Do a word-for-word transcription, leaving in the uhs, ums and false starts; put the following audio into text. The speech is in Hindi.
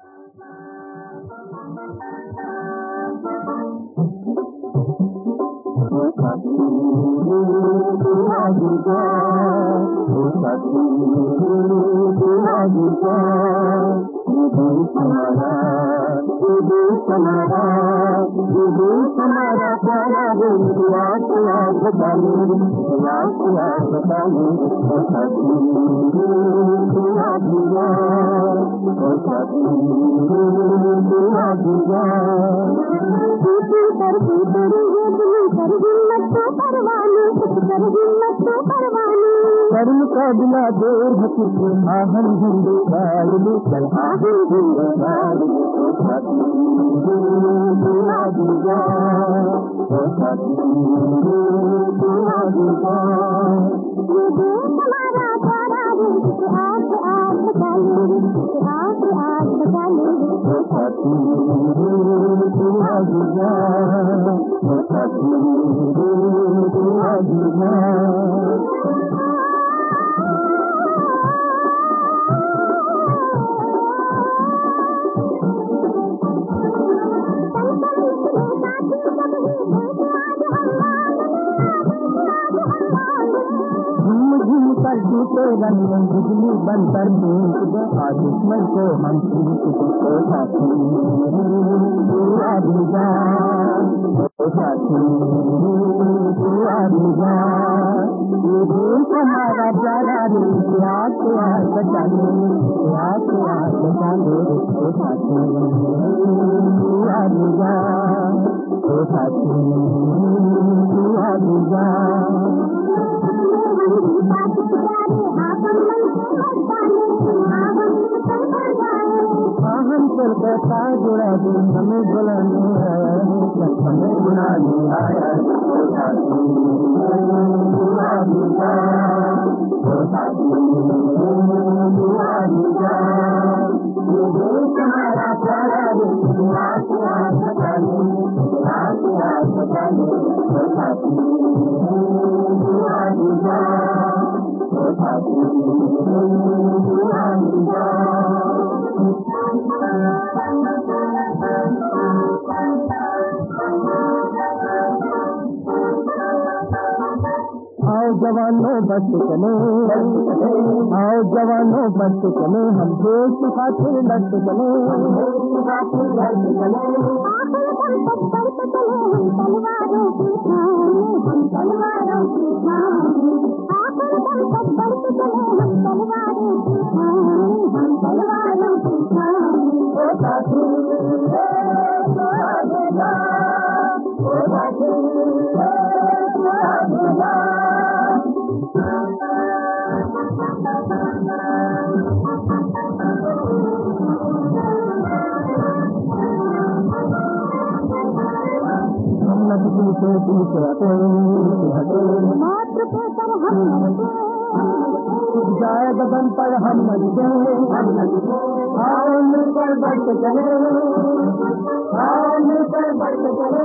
मुकाबला देर हकीकी आहन झंडे गाड़ी चल आहन झंडे गाड़ी हमारा प्यारा आस आस डाले आस आस डाले के रंग बिजली बनकर आज दुश्मन को हम को साथी आदिजा साथी आदिजा हमारा प्यारा याद याद बचाने याद याद बचाने साथी आदिजा साथी आदिजा हम चल का जुड़ा दी हमें बुलाने आया हमें बुलाने आया हमारा प्यारा आओ जवानों बस चले आओ जवानों बस चले हम देश खातिर लड़ चले तलवारों की हम तलवारों की हम तलवारों की हम तलवारों की मात्र पर हम जाए बदन पर हम मरते आओ मिलकर बढ़ते चले आओ मिलकर बढ़ते चले